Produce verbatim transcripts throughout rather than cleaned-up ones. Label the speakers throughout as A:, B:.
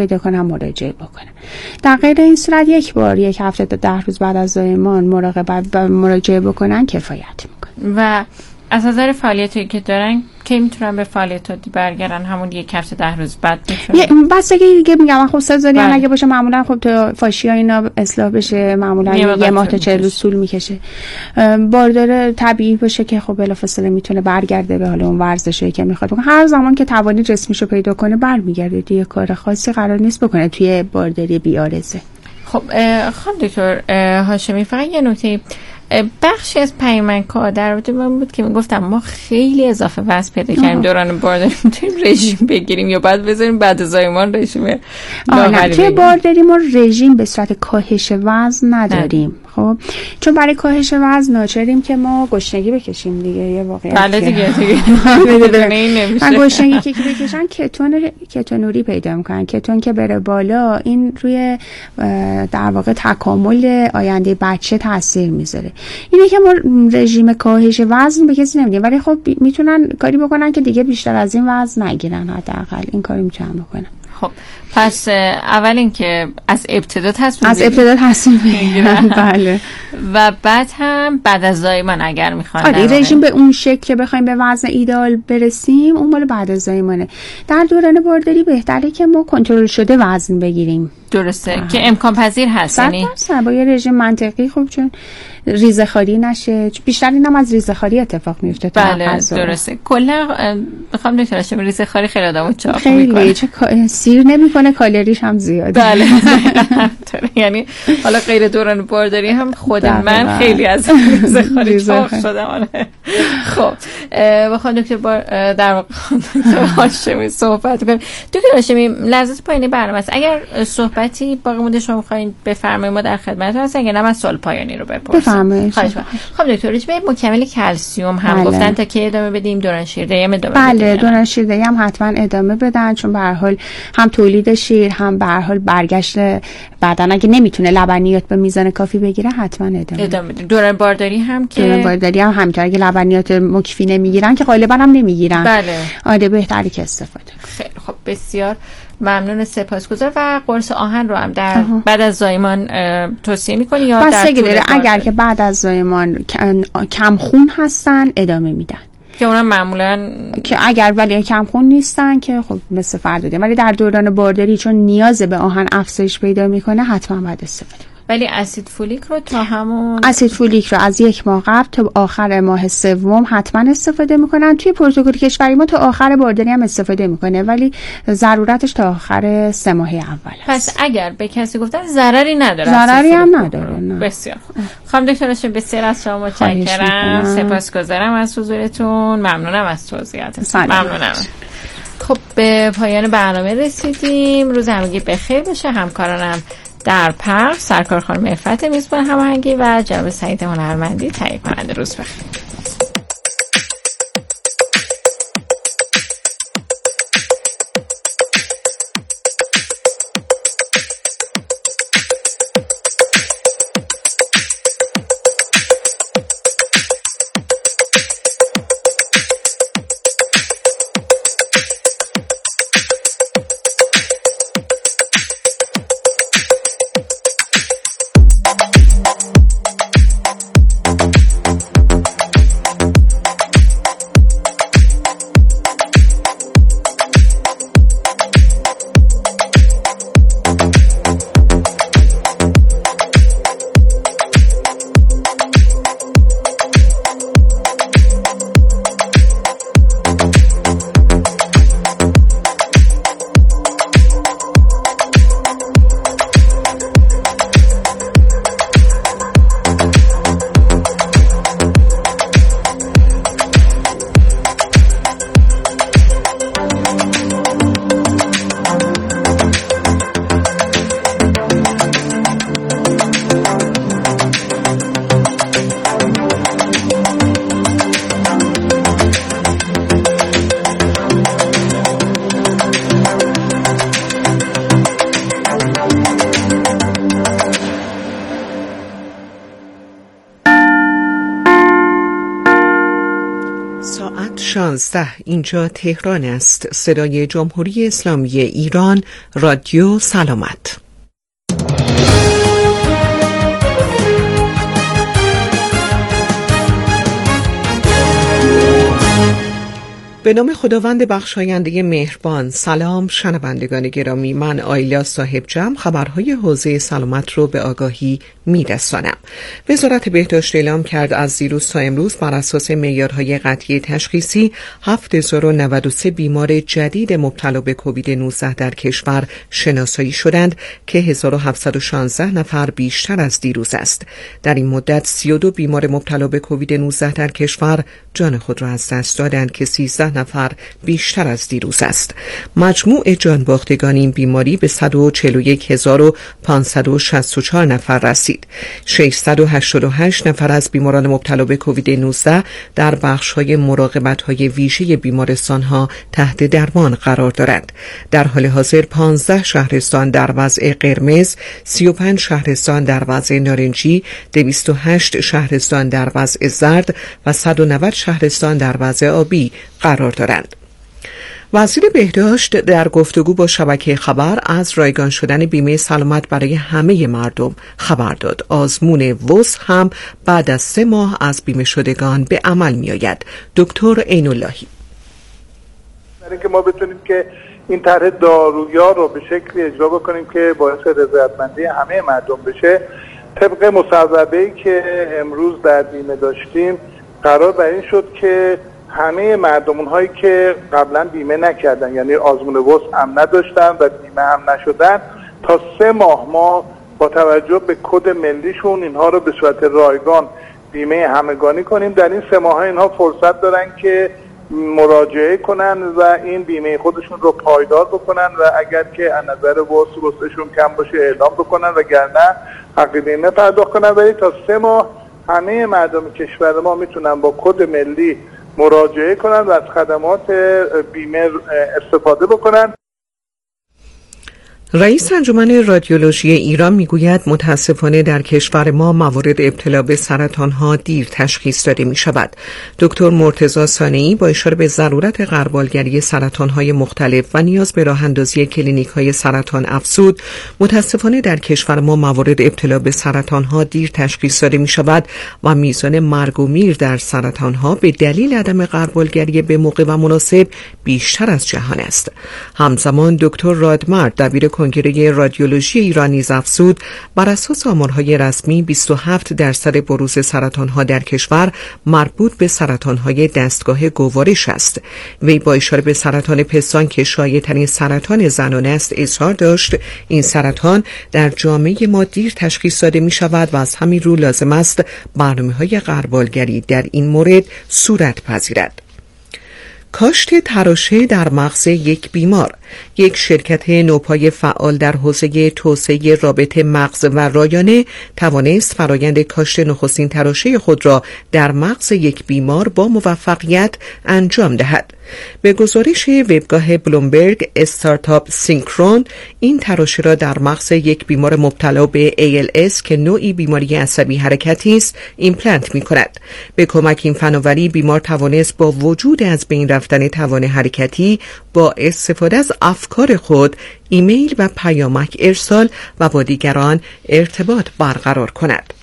A: پیدا کنن مراجعه بکنن. در غیر این صورت یک بار یک هفته تا ده روز بعد از زایمان مراقبت و مراجعه بکنن کفایت میکنه.
B: و از نظر فعالیتی که دارن کی میتونن به فعالیت عادی برگردن؟ همون یک هفته ده روز بعد میتونن؟
A: بستگی دیگه میگم خب سزارین اگه باشه معمولا خب تا فاشیا اینا اصلاح بشه معمولا یه ماه تا چهل روز طول میکشه. باردار طبیعی باشه که خب بلافاصله میتونه برگرده به حال اون ورزشی که میخواد بکنه. هر زمان که توانی جسمشو پیدا کنه برمیگرده دیگه، کار خاصی قرار نیست بکنه توی بارداری بیارزه.
B: خب خانم دکتر هاشمی، فقط یه نکته، بخشی از پیمانک‌ها در رابطه با من بود که میگفتم ما خیلی اضافه وزن پیدا کردیم دوران بارداری، میتونیم رژیم بگیریم یا بعد بذاریم بعد زایمان رژیم لاغری؟
A: توی بارداری ما رژیم به صورت کاهش وزن نداریم. خب چون برای کاهش وزن ناچاریم که ما گشنگی بکشیم دیگه، یه واقعیت.
B: بله دیگه دیگه نمیشه.
A: من گشنگی که بکشن کتون کتونوری پیدا میکنن. کتون که بره بالا این روی در واقع تکامل آینده بچه تاثیر میذاره. اینه که ما رژیم کاهش وزن به کسی نمیدیم، ولی خب میتونن کاری بکنن که دیگه بیشتر از این وزن نگیرن. حداقل این کاری میتونن بکنن.
B: خب پس اول اینکه از ابتدا تصمیم
A: از ابتدا تصمیم بگیرن. بله.
B: و بعد هم بعد از زایمان اگر میخوان
A: آره رژیم به اون شکل که بخوایم به وزن ایدئال برسیم اون مال بعد از زایمانه. در دوران بارداری بهتره که ما کنترل شده وزن بگیریم.
B: درسته آه. که امکان پذیر هست، یعنی
A: با یه رژیم منطقی. خوب چون ریزه‌خواری نشه، بیشتر اینم از ریزه‌خواری اتفاق میفته.
B: بله درسته. کلا بخوام نتونم ریزه‌خواری خیلی آدمو چاق
A: میکنه، چه سیر نمیکنه، کالریش هم زیاده.
B: بله یعنی حالا غیر دوران بارداری هم خود من خیلی از ریزه‌خواری چاق شدم. خب بخوام دکتر در واقع دکتر هاشمی صحبت کنیم. دکتر هاشمی لحظات پایانی برنامه است، اگر صحبتی باقی مونده شما بخواید بفرمایید ما در خدمتتون هستیم، اگه نه من سوال پایانی رو بپرسم. خواهش می‌کنم. خب دکتر راجع به مکمل کلسیم هم بله. گفتن تا که ادامه بدیم، دوران شیردهی هم ادامه
A: بله
B: بدیم.
A: بله دوران شیردهی هم حتما ادامه بدن، چون به هر حال هم تولید شیر هم به هر حال برگشت بدن اگه نمیتونه لبنیات به میزان کافی بگیره حتما ادامه
B: ادامه بدیم. دوران بارداری هم که
A: دوران بارداری هم همینطور اگه لبنیات مکفی نمیگیرن که غالبا هم نمیگیرن
B: بله
A: آره بهتره که استفاده.
B: خیلی خب بسیار ممنون، سپاسگزار. و قرص آهن رو هم در آها. بعد از زایمان توصیه میکنی یا در طول
A: داره؟ اگر که بعد از زایمان کم خون هستن ادامه میدن
B: که اونم معمولا
A: که اگر ولی کم خون نیستن که خب مثل فرد، ولی در دوران بارداری چون نیاز به آهن افزایش پیدا میکنه حتما باید استفاده.
B: ولی اسید فولیک رو تا همون
A: اسید فولیک رو از یک ماه قبل تا آخر ماه سوم حتما استفاده میکنن. توی پروتکل کشوری ما تا آخر بارداری هم استفاده میکنه، ولی ضرورتش تا آخر سه ماه اول هست.
B: پس اگر به کسی گفتن ضرری نداره،
A: ضرری هم نداره نه.
B: بسیار خانم دکتر هاشمی بسیار از شما متشکرم، سپاسگزارم از حضورتون، ممنونم از توضیحاتتون. ممنونم. خب به پایان برنامه رسیدیم. روز همگی بخیر باشه. همکارانم در پخش سرکار خانم عفت میزبان هماهنگی و جناب سعید هنرمندی تهیه کننده. روز بخیر.
C: دوازده. اینجا تهران است. صدای جمهوری اسلامی ایران، رادیو سلامت. به نام خداوند بخشاینده مهربان. سلام شنوندگان گرامی، من آیلا صاحب جمع خبرهای حوزه سلامت رو به آگاهی میرسانم. وزارت بهداشت اعلام کرد از دیروز تا امروز بر اساس معیارهای قطعی تشخیصی هفت هزار و نود و سه بیمار جدید مبتلا به کووید نوزده در کشور شناسایی شدند که هزار و هفتصد و شانزده نفر بیشتر از دیروز است. در این مدت سی و دو بیمار مبتلا به کووید نوزده در کشور جان خود را از دست دادند که سیزده نفر بیشتر از دیروز است. مجموع جان باختگان این بیماری به صد و چهل و یک هزار و پانصد و شصت و چهار نفر رسید. ششصد و هشتاد و هشت نفر از بیماران مبتلا به کووید نوزده در بخش‌های مراقبت‌های ویژه بیمارستان‌ها تحت درمان قرار دارند. در حال حاضر پانزده شهرستان در وضع قرمز، سی و پنج شهرستان در وضع نارنجی، دویست و هشت شهرستان در وضع زرد و صد و نود شهرستان در وضع آبی قرار دارند. وزیر بهداشت در گفتگو با شبکه خبر از رایگان شدن بیمه سلامت برای همه مردم خبر داد. آزمون وس هم بعد از سه ماه از بیمه شدگان به عمل می آید. دکتر عین اللهی:
D: برای اینکه ما بتونیم که این طرح دارویار رو به شکلی اجرا بکنیم که باعث رضایتمندی همه مردم بشه، طبق مصوبه‌ای که امروز در بیمه داشتیم قرار بر این شد که همه مردمون هایی که قبلا بیمه نکردن، یعنی آزمون وس هم نداشتن و بیمه هم نشدن، تا سه ماه ما با توجه به کد ملیشون اینها رو به صورت رایگان بیمه همگانی کنیم. در این سه ماه اینها فرصت دارن که مراجعه کنن و این بیمه خودشون رو پایدار بکنن و اگر که از نظر وس وسشون کم باشه اعلام بکنن و گرنه حق بیمه پرداخت کنن. ولی تا سه ماه همه مردم کشور ما میتونن با کد ملی مراجعه کنن و از خدمات بیمه استفاده بکنن.
C: رئیس انجمن رادیولوژی ایران میگوید متاسفانه در کشور ما موارد ابتلا به سرطان‌ها دیر تشخیص داده می شود. دکتر مرتضی صانعی با اشاره به ضرورت غربالگری سرطان‌های مختلف و نیاز به راه‌اندازی کلینیک‌های سرطان افزود، متاسفانه در کشور ما موارد ابتلا به سرطان‌ها دیر تشخیص داده می شود و میزان مرگ و میر در سرطان‌ها به دلیل عدم غربالگری به موقع و مناسب بیشتر از جهان است. همزمان دکتر رادمرد دبیر کنگره رادیولوژی ایران نیز افزود بر اساس آمارهای رسمی بیست و هفت درصد بروز سرطان‌ها در کشور مربوط به سرطان‌های دستگاه گوارش است. وی با اشاره به سرطان پستان که شایع‌ترین سرطان زنانه است اظهار داشت این سرطان در جامعه ما دیر تشخیص داده می‌شود و از همین رو لازم است برنامه‌های غربالگری در این مورد صورت پذیرد. کاشت تراشه در مغز یک بیمار. یک شرکت نوپای فعال در حوزه توسعه رابطه مغز و رایانه توانست فرایند کاشت نخستین تراشه خود را در مغز یک بیمار با موفقیت انجام دهد. به گزارش وبگاه بلومبرگ، استارتاپ سینکرون این تراشه را در مغز یک بیمار مبتلا به ای ال اس که نوعی بیماری عصبی حرکتی است ایمپلنت می کند. به کمک این فناوری بیمار توانست با وجود از بین رفتن توان حرکتی با استفاده از افکار خود ایمیل و پیامک ارسال و با دیگران ارتباط برقرار کند.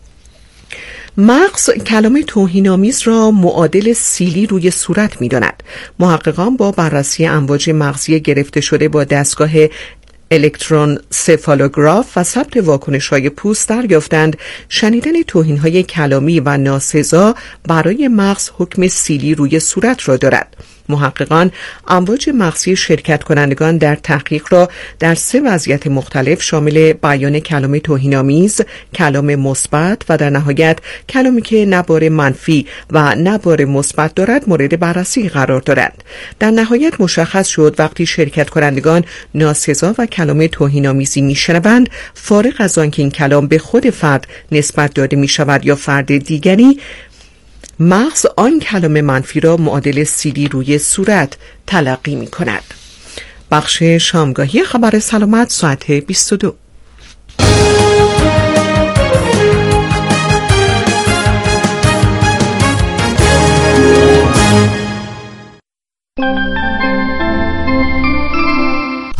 C: مغز کلام توهین‌آمیز را معادل سیلی روی صورت می‌داند. محققان با بررسی امواج مغزی گرفته شده با دستگاه الکترون سفالوگراف و ثبت واکنش‌های پوست دریافتند شنیدن توهین‌های کلامی و ناسزا برای مغز حکم سیلی روی صورت را دارد. محققان امواج مغزی شرکت کنندگان در تحقیق را در سه وضعیت مختلف شامل بیان کلام توهین‌آمیز، کلام مثبت و در نهایت کلامی که نه بار منفی و نه بار مثبت دارد مورد بررسی قرار دارند. در نهایت مشخص شد وقتی شرکت کنندگان ناسزا و کلام توهین‌آمیزی میشنوند، فارغ از آنکه این کلام به خود فرد نسبت داده می شود یا فرد دیگری، مغز آن کلام منفی را معادل سیلی روی صورت تلقی می کند. بخش شامگاهی خبر سلامت ساعت بیست و دو.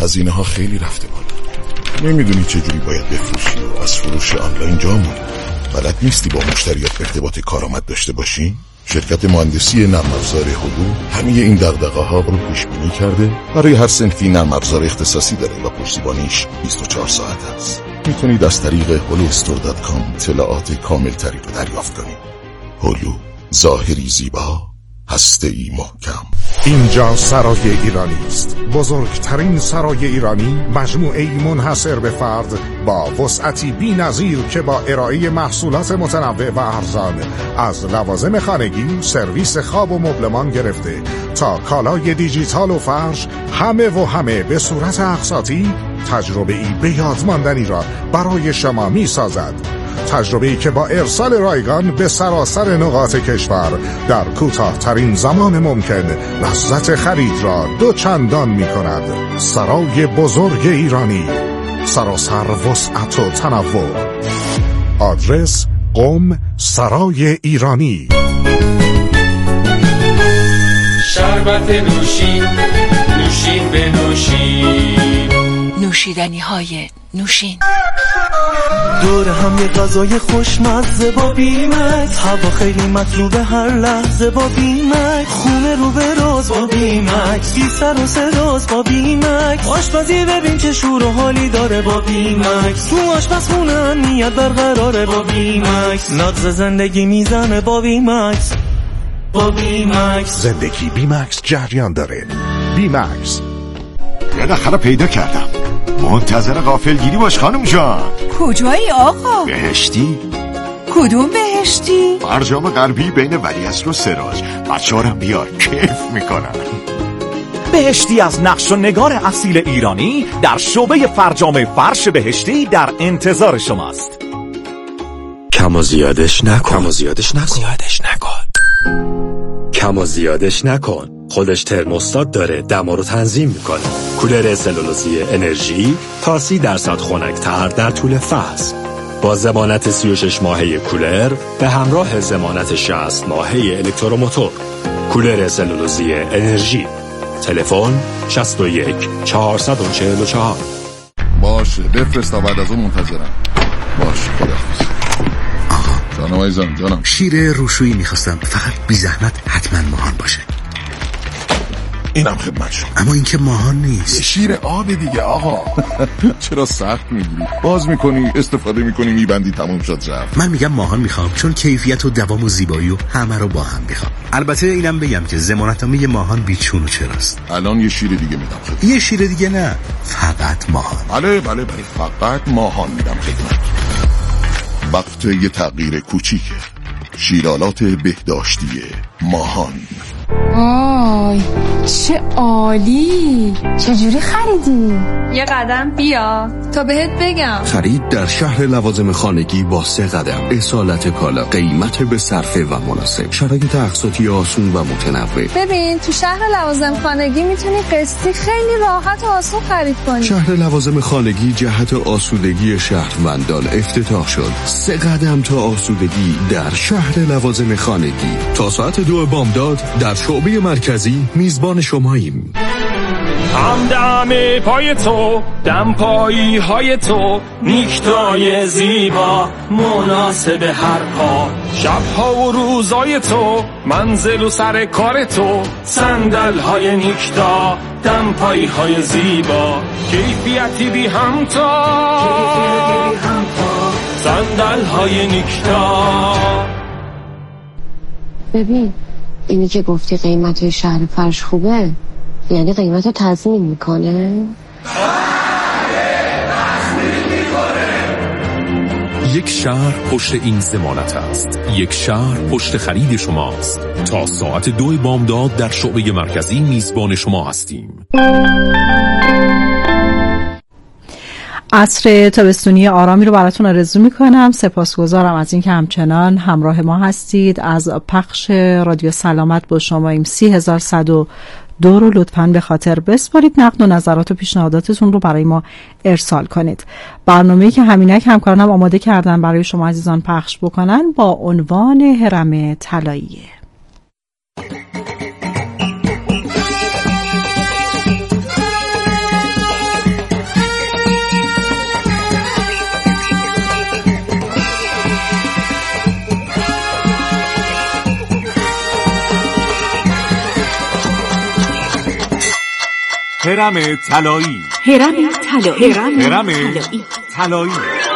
E: هزینه ها خیلی رفته بالا. نمیدونی چجوری باید بفروشی و از فروش آنلاین جا موندی. بلد نیستی با مشتریات ارتباط کارآمد داشته باشی؟ شرکت مهندسی نرم افزار هلو همه این دغدغه ها رو پیش بینی کرده. برای هر صنفی نرم افزار اختصاصی داره و پشتیبانیش بیست و چهار ساعت است. میتونید از طریق هلو استور دات کام اطلاعات کامل تری رو دریافت کنید. هلو، ظاهری زیبا، هسته‌ای محکم.
F: اینجا سرای ایرانی است، بزرگترین سرای ایرانی، مجموعه‌ای منحصر به فرد با وسعتی بی‌نظیر که با ارائه محصولات متنوع و ارزان از لوازم خانگی، سرویس خواب و مبلمان گرفته تا کالای دیجیتال و فرش، همه و همه به صورت اقساطی تجربه‌ای به یاد ماندنی را برای شما می‌سازد. تجربه‌ای که با ارسال رایگان به سراسر نقاط کشور در کوتاه‌ترین زمان ممکن لذت خرید را دو چندان می‌کند. سرای بزرگ ایرانی، سراسر وسعت و تنوع. آدرس قم سرای ایرانی.
G: شربت نوشین، نوشین به نوشین،
H: نوشیدنی های نوشین.
I: دور هم یه غذای خوشمزه با بیمکس، هوا خیلی مطلوبه هر لحظه با بیمکس، خونه رو به راز با بیمکس، بی سر و صداست با بیمکس، آشپزی ببین چه شور و حالی داره با بیمکس، تو آشپزخونه امنیت برقراره با بیمکس، نغز زندگی میزنه با بیمکس، با بیمکس.
F: زندگی بیمکس جریان داره. بیمکس.
J: یه دختر پیدا کردم، منتظر غافلگیری باش خانم جان.
H: کجایی آقا؟
J: بهشتی.
H: کدوم بهشتی؟
J: فرجام غربی بین ولیعصر و سراج. بچه هارم بیار، کیف میکنن.
K: بهشتی از نقش و نگار اصیل ایرانی در شعبه فرجام فرش بهشتی در انتظار شماست.
L: کم و زیادش نکن. کم و زیادش نکن. زیادش نکن. کم و زیادش نکن. خودش ترموستات داره، دما رو تنظیم میکنه. کولر سلولوزی انرژی تا سی درصد خنک‌تر در طول فصل. با ضمانت سی و شش ماهه کولر به همراه ضمانت شصت ماهه الکتروموتور. کولر سلولوزی انرژی. تلفن شصت و یک چهارصد و چهل و چهار.
E: باشه بفرست تا بعد از اون منتظرم. باشه خداحافظ.
M: آقا
E: جانم عزیزم جانم.
M: شیر روشویی میخواستم، فقط بی زحمت حتما ماهان باشه.
E: اینم خدمت شما.
M: اما این که ماهان نیست.
E: شیر آب دیگه آقا. چرا سخت میگیری؟ باز میکنی استفاده میکنی میبندی تموم شد رفت.
M: من میگم ماهان میخوام چون کیفیت و دوام و زیبایی و همه رو با هم میخوام. البته اینم بگم که ضمانتنامه ماهان بیچون و چراست.
E: الان یه شیر دیگه میدم خدمت.
M: یه شیر دیگه نه، فقط ماهان.
E: بله بله بله فقط ماهان میدم خدمت. وقت یه تغییر کوچیکه. شیرالات بهداشتی ماهان.
N: آی چه عالی. چجوری خریدی؟
O: یه قدم بیا تا بهت بگم.
L: خرید در شهر لوازم خانگی با سه قدم. اصالت کالا، قیمت به صرفه و مناسب، شرایط اقساطی آسون و متنوع.
O: ببین تو شهر لوازم خانگی میتونی قسطی خیلی راحت و آسون خرید کنی.
L: شهر لوازم خانگی جهت آسودگی شهروندان افتتاح شد. سه قدم تا آسودگی در شهر لوازم خانگی. تا ساعت دو بامداد در شعبه مرکزی میزبان شماییم.
G: همدم پای تو، دم پایی های تو، نیکتای زیبا مناسب هر پا، شبها و روزای تو، منزل و سر کار تو، صندل های نیکتا، دم پایی های زیبا، کیفیتی بی همتا، صندل های نیکتا.
P: ببین اینی که گفتی قیمت شهر فرش خوبه، یعنی قیمت رو تضمین میکنه؟
Q: یک شهر پشت این ضمانت است. یک شهر پشت خرید شماست. تا ساعت دو بامداد در شعبه مرکزی میزبان شما هستیم.
R: عصر تابستونی آرامی رو براتون آرزو میکنم. سپاسگزارم از اینکه همچنان همراه ما هستید. از پخش رادیو سلامت با شماییم سی هزار صد و دو رو لطفاً به خاطر بسپارید. نقد و نظرات و پیشنهاداتتون رو برای ما ارسال کنید. برنامه‌ای که همینک همکارانم آماده کردن برای شما عزیزان پخش بکنن با عنوان هرم طلایی.
K: هرم طلایی.
H: هرم طلایی.
K: هرم طلایی.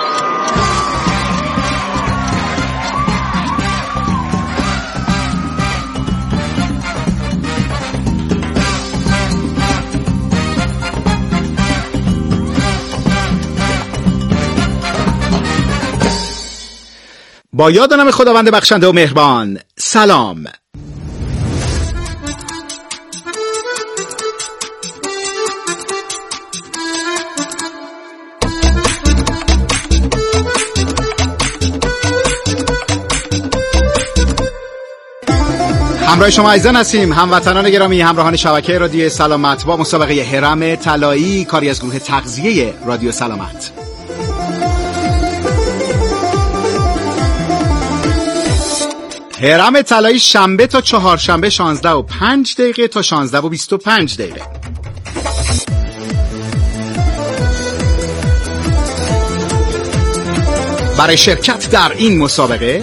S: با یاد نام خداوند بخشنده و مهربان. سلام. همراه شما عزیزان هستیم، هموطنان گرامی، همراهان شبکه رادیو سلامت با مسابقه هرم طلایی، کاری از گروه تغذیه رادیو سلامت. هرم طلایی شنبه تا چهارشنبه شانزده و پنج دقیقه تا شانزده و بیست و پنج دقیقه. برای شرکت در این مسابقه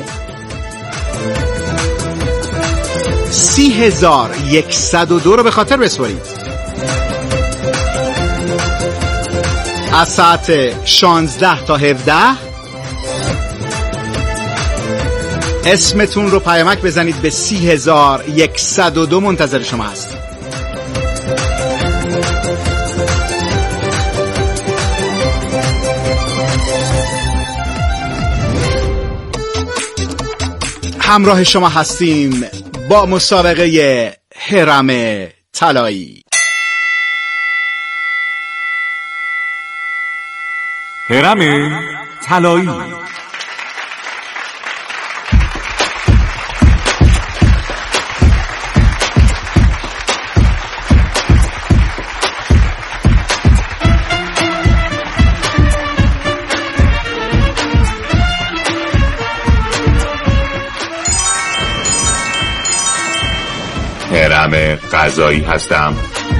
S: سی هزار یکصد و دو رو به خاطر بسپارید. از ساعت شانزده تا هفده اسمتون رو پیامک بزنید به سی هزار یکصد و دو، منتظر شما هست. همراه شما هستیم با مسابقه هرم طلایی.
K: هرم طلایی.
Q: هرم غذایی هستم.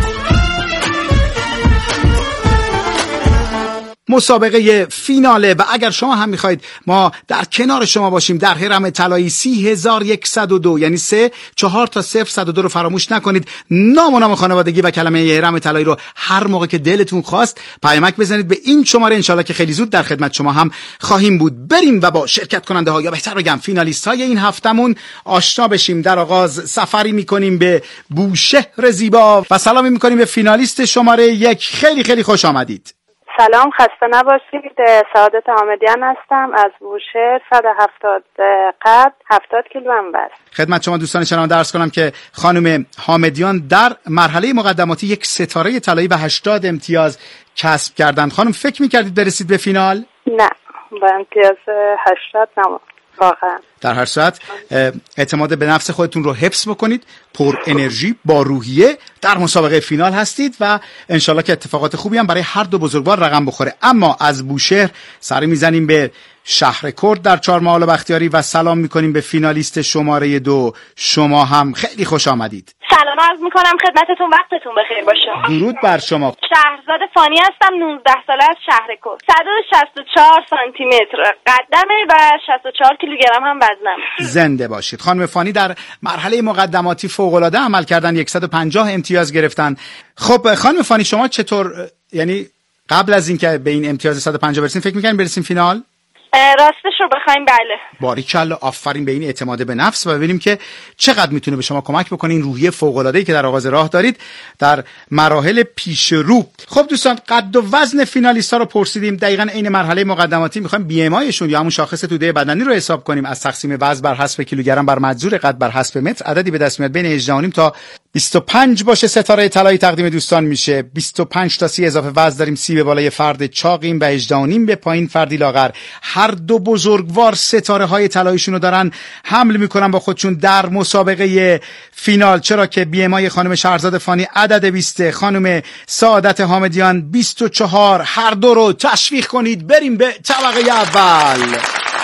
S: مسابقه فیناله و اگر شما هم میخواید ما در کنار شما باشیم در هرم طلایی سی هزار یکصد و دو، یعنی سه چهار تا صفر صد و دو رو فراموش نکنید. نام و نام خانوادگی و کلمه هرم طلایی رو هر موقع که دلتون خواست پیامک بزنید به این شماره، انشالله که خیلی زود در خدمت شما هم خواهیم بود. بریم و با شرکت کننده ها، یا بهتر بگم فینالیست های این هفتمون آشنا بشیم. در آغاز سفری میکنیم به بوشهر زیبا و سلامی میکنیم به فینالیست شماره یک. خیلی خیلی خوش آمدید.
T: سلام، خسته نباشید. سعادت حامدیان هستم از بوشهر، صد و هفتاد قد، هفتاد کیلو هم وزن.
S: خدمت شما دوستان شنونده عرض کنم که خانم حامدیان در مرحله مقدماتی یک ستاره طلایی و هشتاد امتیاز کسب کردند. خانم فکر می‌کردید برسید به فینال؟
T: نه، با امتیاز هشتاد نمون. واقعا
S: در هر صورت اعتماد به نفس خودتون رو حفظ بکنید، پر انرژی، با روحیه در مسابقه فینال هستید و انشالله که اتفاقات خوبی هم برای هر دو بزرگوار رقم بخوره. اما از بوشهر سری میزنیم به شهر کرد در چهارمحال بختیاری و سلام میکنیم به فینالیست شماره دو. شما هم خیلی خوش آمدید.
U: سلام عرض میکنم خدمتتون، وقتتون بخیر باشه.
S: درود بر شما.
U: شهرزاد فانی هستم، نوزده ساله از شهر کرد، صد و شصت و چهار سانتی متر قدمه و شصت و چهار کیلوگرم هم وزنم.
S: زنده باشید. خانم فانی در مرحله مقدماتی فوق العاده عمل کردن، صد و پنجاه امتیاز گرفتن. خب خانم فانی شما چطور، یعنی قبل از اینکه به این امتیاز صد و پنجاه برسین فکر می‌کنین برسین فینال؟
U: راستش رو بخوایم بله.
S: باریکلا، آفرین به این اعتماد به نفس و ببینیم که چقدر میتونه به شما کمک بکنه این روحیه فوق العاده ای که در آغاز راه دارید در مراحل پیش رو. خب دوستان، قد و وزن فینالیست‌ها رو پرسیدیم، دقیقاً عین مرحله مقدماتی می‌خوایم بی ام آیشون یا همون شاخص توده بدنی رو حساب کنیم. از تقسیم وزن بر حسب کیلوگرم بر مجذور قد بر حسب متر عددی به دست میاد بین هجده و نیم تا بیست و پنج باشه. ستاره طلایی تقدیم دوستان میشه. بیست و پنج تا سی اضافه وزن داریم، سی به بالای فرد چاقیم و هجده و نیم به پایین فردی لاغر. هر دو بزرگوار ستاره های طلاییشون رو دارن حمل میکنن با خودشون در مسابقه فینال، چرا که بی ام آی خانم شهرزاد فانی عدد بیست، خانم سعادت حامدیان بیست و چهار. هر دو رو تشویق کنید بریم به طبقه اول.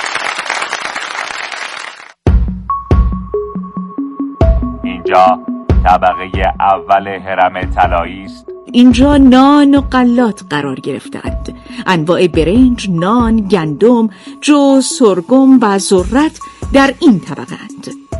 K: اینجا طبقه اول هرم طلایی است.
H: اینجا نان و غلات قرار گرفتند. انواع برنج، نان، گندم، جو، سرگم و ذرت در این طبقه اند.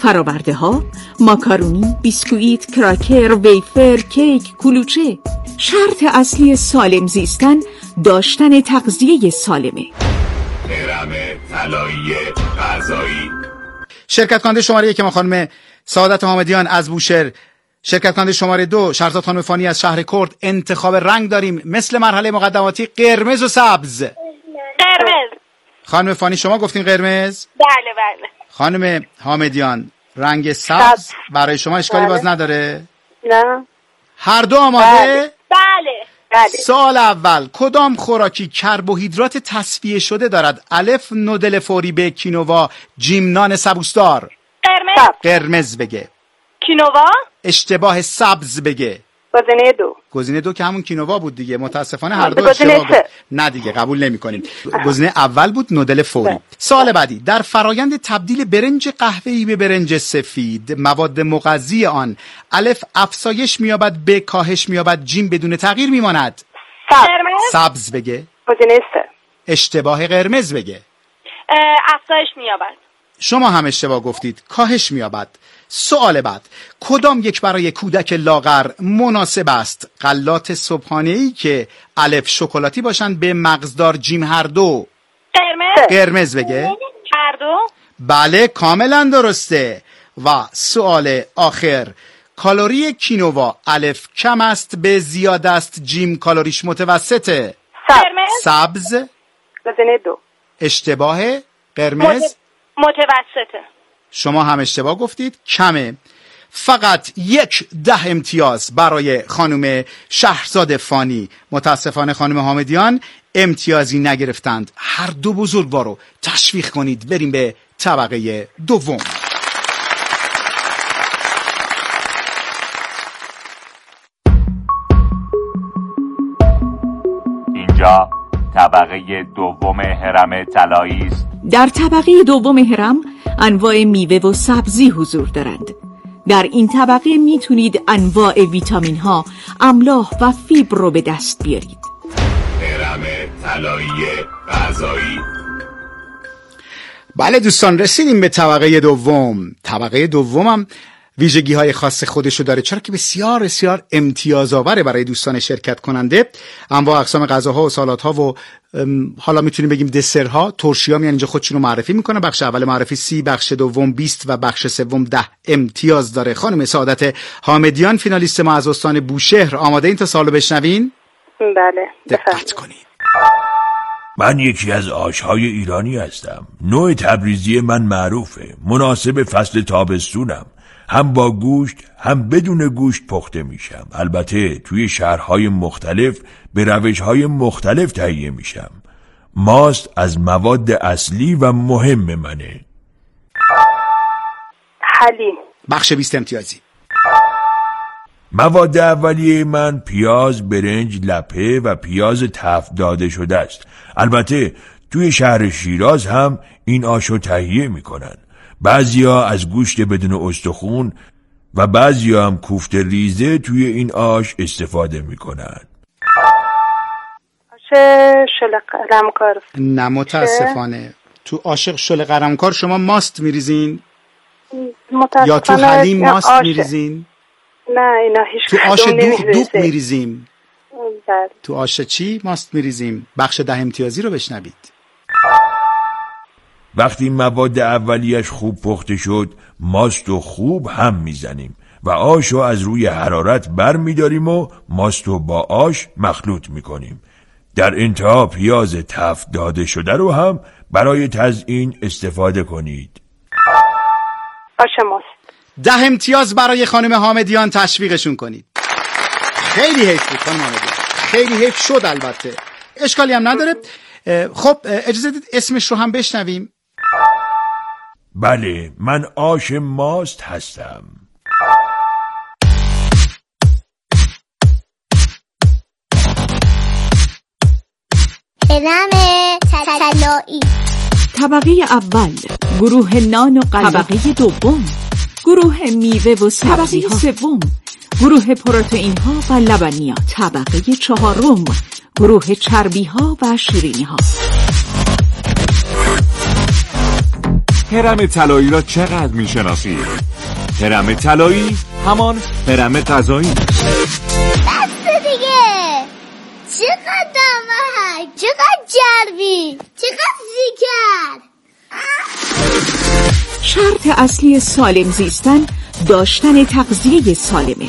H: فراورده ها، ماکارونی، بیسکویت، کراکر، ویفر، کیک، کلوچه. شرط اصلی سالم زیستن داشتن تغذیه سالمه.
A: هرم طلایی غذایی.
S: شرکت کننده شماره یک ما خانم سعادت حامدیان از بوشهر، شرکت کننده شماره دو شهرزاد خانم فانی از شهر کرد. انتخاب رنگ داریم مثل مرحله مقدماتی، قرمز و سبز.
U: قرمز.
S: خانم فانی شما گفتین قرمز؟
U: بله بله.
S: خانم حامدیان رنگ سبز برای شما اشکالی باز نداره؟
U: نه.
S: هر دو آماده؟
U: بله. بله. بله.
S: سال اول کدام خوراکی کربوهیدرات تصفیه شده دارد؟ الف نودل فوری، به کینوا، جیم نان سبوسدار.
U: قرمز.
S: قرمز بگه.
U: کینوا.
S: اشتباه، سبز بگه.
U: گزینه دو.
S: گزینه دو که همون کینوا بود دیگه. متاسفانه هر دو اشتباه بود. نه دیگه قبول نمی‌کنیم. گزینه اول بود نودل فوری. سال بعدی در فرایند تبدیل برنج قهوه‌ای به برنج سفید مواد مغذی آن الف افزایش می‌یابد، ب کاهش می‌یابد، جیم بدون تغییر میماند.
U: قرمز.
S: سبز بگه.
U: گزینه سه.
S: اشتباه، قرمز بگه.
U: افزایش می‌یابد.
S: شما هم اشتباه گفتید، کاهش می‌یابد. سوال بعد، کدام یک برای کودک لاغر مناسب است؟ غلات صبحانه‌ای که الف شکلاتی باشند، به مغزدار، جیم هر دو.
U: قرمز.
S: قرمز بگه.
U: هر دو.
S: بله کاملا درسته. و سوال آخر، کالری کینوا الف کم است، به زیاد است، جیم کالریش متوسطه.
U: قرمز.
S: سبز.
U: گزینه دو.
S: اشتباه، قرمز.
U: متوسطه.
S: شما هم اشتباه گفتید، کمه. فقط یک ده امتیاز برای خانم شهرزاد فانی. متاسفانه خانم حامدیان امتیازی نگرفتند. هر دو بزرگوارو تشویق کنید بریم به طبقه دوم.
A: اینجا طبقه دوم هرم طلایی است.
H: در طبقه دوم هرم انواع میوه و سبزی حضور دارند. در این طبقه میتونید انواع ویتامین ها، املاح و فیبر رو به دست بیارید.
A: هرم طلایی غذایی.
S: بله دوستان، رسیدیم به طبقه دوم. طبقه دومم ویژگی های خاص خودشو داره، چرا که بسیار بسیار امتیازآوره برای دوستان شرکت کننده. انواع اقسام غذاها و سالادها و حالا میتونیم بگیم دسرها، ترشی‌ها میان اینجا خودشونو معرفی میکنه. بخش اول معرفی سی، بخش دوم بیست و بخش سوم ده امتیاز داره. خانم سعادت حامدیان فینالیست ما از استان بوشهر، آماده این تا سالو بشنوین؟
U: بله.
S: دقت کنید.
V: من یکی از آش‌های ایرانی هستم. نوع تبریزی من معروفه، مناسب فصل تابستونم. هم با گوشت هم بدون گوشت پخته میشم. البته توی شهرهای مختلف به روشهای مختلف تهیه میشم. ماست از مواد اصلی و مهم منه.
U: حلیم.
S: بخش بیست امتیازی.
V: مواد اولیه من پیاز، برنج، لپه و پیاز تفت داده شده است. البته توی شهر شیراز هم این آشو تهیه میکنن. بعضیا از گوشت بدون استخون و بعضیا هم کوفته ریزه توی این آش استفاده میکنن.
U: آش شل قرمکار.
S: نه متاسفانه تو آش شل قرمکار شما ماست میریزین؟ یا تو حلیم ماست آشه. میریزین؟
U: نه اینا هیچ
S: تو آش دوغ دوغ میریزیم. تو آش چی ماست میریزیم؟ بخش ده امتیازی رو بشنوید.
V: وقتی مواد اولیش خوب پخته شد، ماست و خوب هم میزنیم و آشو از روی حرارت بر میداریم و ماستو با آش مخلوط میکنیم. در انتها پیاز تفت داده شده رو هم برای تزیین استفاده کنید.
U: آش ماست.
S: ده امتیاز برای خانم حامدیان، تشویقشون کنید. خیلی حیف بود خانم حامدیان، خیلی حیف شد. البته اشکالی هم نداره. خب اجازه دید اسمش رو هم بشنویم.
V: بله، من آش ماست هستم.
W: هرم طلایی.
H: طبقه اول گروه نان و غذا. طبقه دوم گروه میوه و سبزی. طبقه سوم گروه پروتئین ها و لبنیات. طبقه چهارم گروه چربی ها و شیرینی ها.
K: هرم طلایی را چقدر میشناسید؟ هرم طلایی همان هرم غذایی.
W: بس دیگه. چقدر دمه، چقدر جربی، چقدر زیگر.
H: شرط اصلی سالم زیستن داشتن تغذیه سالمه.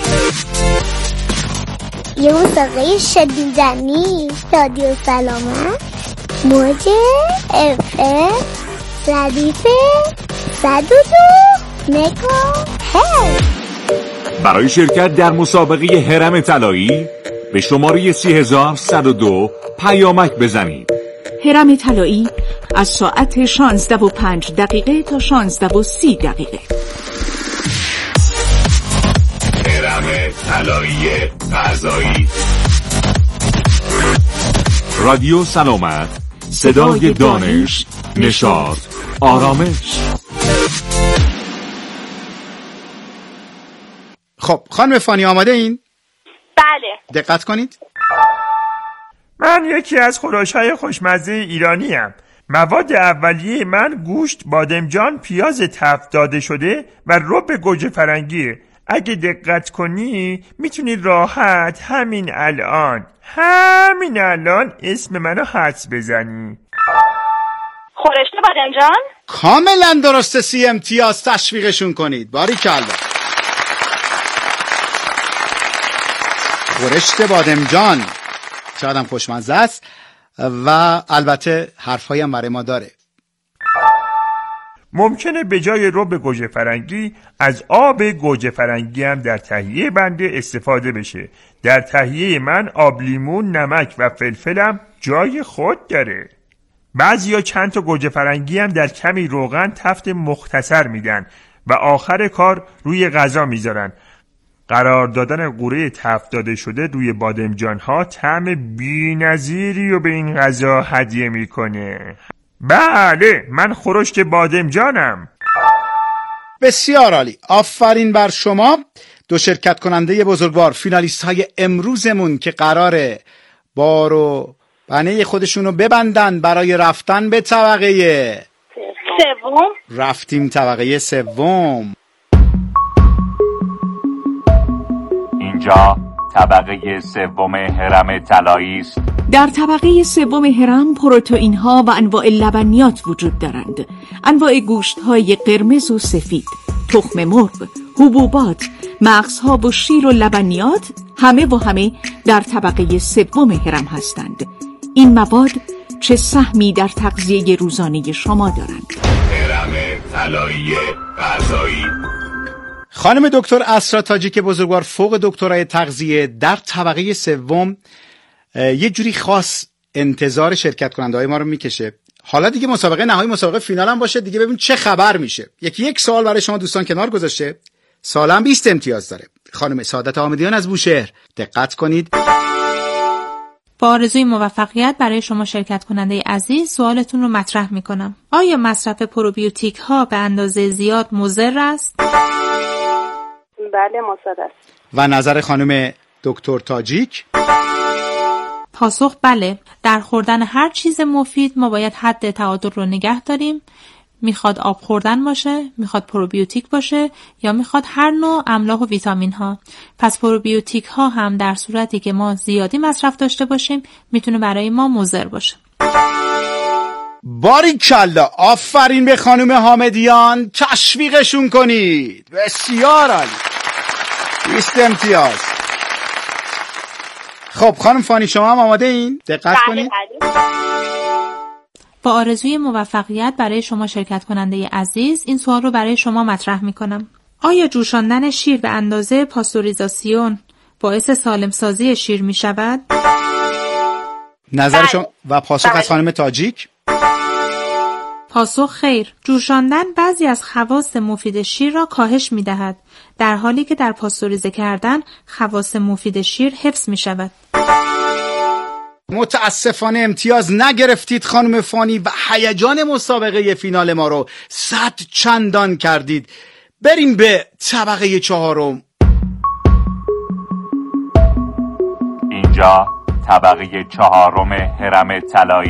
W: یه مسابقه شنیدنی رادیو سلامت موج اف ام ردیف صد و دو مگا هرتز.
K: برای شرکت در مسابقه هرم طلایی به شماره سی هزار صد و دو پیامک بزنید.
H: هرم طلایی از ساعت شانزده و پنج دقیقه تا شانزده و سی دقیقه.
A: هرم طلایی غذایی.
K: رادیو سلامت، صدای دانش، نشاط، آرامش.
S: خب خانم فانی آماده این؟
U: بله.
S: دقت کنید.
B: من یکی از خورش‌های خوشمزه ایرانیم. مواد اولیه من گوشت، بادمجان، پیاز تفت داده شده و رب گوجه فرنگیه. اگه دقت کنی میتونی راحت همین الان همین الان اسم منو حدس بزنی.
U: خورشت بادمجان؟
S: کاملا درسته. سی امتیاز. تشویقشون کنید. باریکلا. خورشت بادمجان چقدر هم خوشمزه است و البته حرفایی هم برای ما داره.
B: ممکنه به جای رب گوجه فرنگی از آب گوجه فرنگی هم در تهیه بنده استفاده بشه. در تهیه من آب لیمون، نمک و فلفلم جای خود داره. بعضیا چند تا گوجه فرنگی هم در کمی روغن تفت مختصر میدن و آخر کار روی غذا میذارن. قرار دادن قوره تفت داده شده روی بادمجان ها طعم بی‌نظیری رو به این غذا هدیه میکنه. بله، من خورشت بادمجانم.
S: بسیار عالی. آفرین بر شما. دو شرکت کننده بزرگوار، فینالیست های امروزمون که قراره بار و بنه خودشونو ببندن برای رفتن به طبقه
U: سوم.
S: رفتیم طبقه سوم.
A: اینجا طبقه سوم هرم طلایی است.
H: در طبقه سوم هرم پروتئین ها و انواع لبنیات وجود دارند. انواع گوشت های قرمز و سفید، تخم مرغ، حبوبات، مغزها و شیر و لبنیات همه و همه در طبقه سوم هرم هستند. این مواد چه سهمی در تغذیه روزانه شما دارند؟
A: هرم طلایی غذایی.
S: خانم دکتر اسرا تاجیک بزرگوار فوق دکترای تغذیه در طبقه سوم یه جوری خاص انتظار شرکت کننده های ما رو میکشه. حالا دیگه مسابقه نهایی، مسابقه فینال هم باشه دیگه، ببین چه خبر میشه. یکی یک سوال برای شما دوستان کنار گذاشته. سالم بیست امتیاز داره. خانم سعادت آمدیان از بوشهر، دقت کنید.
C: با آرزوی موفقیت برای شما شرکت کننده عزیز سوالتون رو مطرح میکنم. آیا مصرف پروبیوتیک ها به اندازه زیاد مضر است؟
U: بله مضر است.
S: و نظر خانم دکتر تاجیک؟
C: پاسخ بله. در خوردن هر چیز مفید ما باید حد تعادل رو نگه داریم. میخواد آب خوردن باشه، میخواد پروبیوتیک باشه یا میخواد هر نوع املاح و ویتامین ها. پس پروبیوتیک ها هم در صورتی که ما زیادی مصرف داشته باشیم میتونه برای ما مضر باشه.
S: باریکلا. آفرین به خانم حامدیان. تشویقشون کنید. بسیار عالی. بیست امتیاز. خب خانم فانی شما هم آماده این؟ دقت کنید.
C: با آرزوی موفقیت برای شما شرکت کننده عزیز این سوال رو برای شما مطرح میکنم. آیا جوشاندن شیر به اندازه پاستوریزاسیون باعث سالم سازی شیر می شود؟
S: نظر شما و پاسخ از خانم تاجیک؟
C: پاسخ خیر. جوشاندن بعضی از خواص مفید شیر را کاهش می دهد، در حالی که در پاستوریزه کردن خواص مفید شیر حفظ می شود.
S: متاسفانه امتیاز نگرفتید خانم فانی و هیجان مسابقه فینال ما رو صد چندان کردید. بریم به طبقه چهارم.
A: اینجا طبقه چهارم هرم طلایی